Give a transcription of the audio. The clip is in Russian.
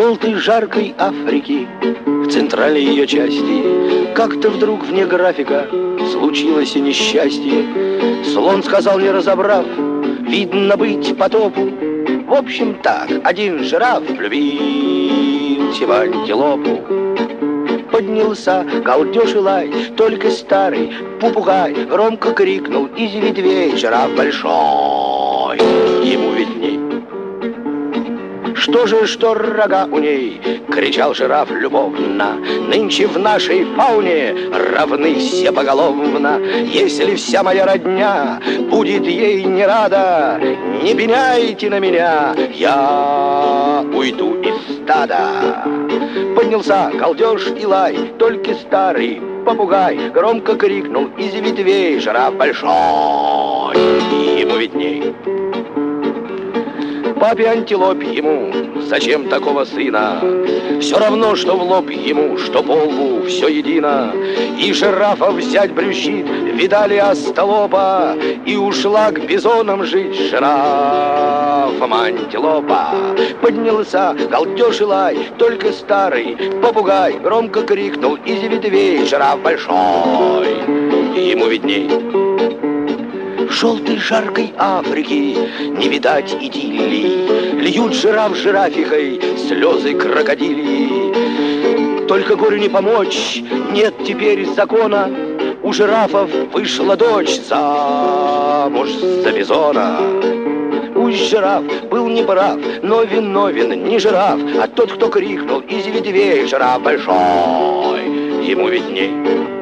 желтой жаркой Африки, в центральной ее части, как-то вдруг вне графика случилось и несчастье. Слон сказал, не разобрав: видно быть потопу. В общем так, один жираф влюбился в антилопу. Поднялся галдеж и лай, только старый попугай громко крикнул из ветвей: жираф большой, ему видней. Что же, что рога у ней, кричал жираф любовно, нынче в нашей фауне равны все поголовно. Если вся моя родня будет ей не рада, не пеняйте на меня, я уйду из стада. Поднялся галдеж и лай, только старый попугай громко крикнул из ветвей: жираф большой, ему видней. Папе антилопе ему зачем такого сына? Все равно, что в лоб ему, что по лбу, все едино. И жирафа взять брющит, видали остолопа, и ушла к бизонам жить с жирафом антилопа. Поднялся галдеж и лай, только старый попугай громко крикнул из ветвей: жираф большой, ему видней. В желтой жаркой Африке не видать идиллии, льют жираф жирафихой слезы крокодилии. Только горю не помочь, нет теперь закона, у жирафов вышла дочь замуж за бизона. Пусть жираф был неправ, но виновен не жираф, а тот, кто крикнул из ветвей: жираф большой, ему видней.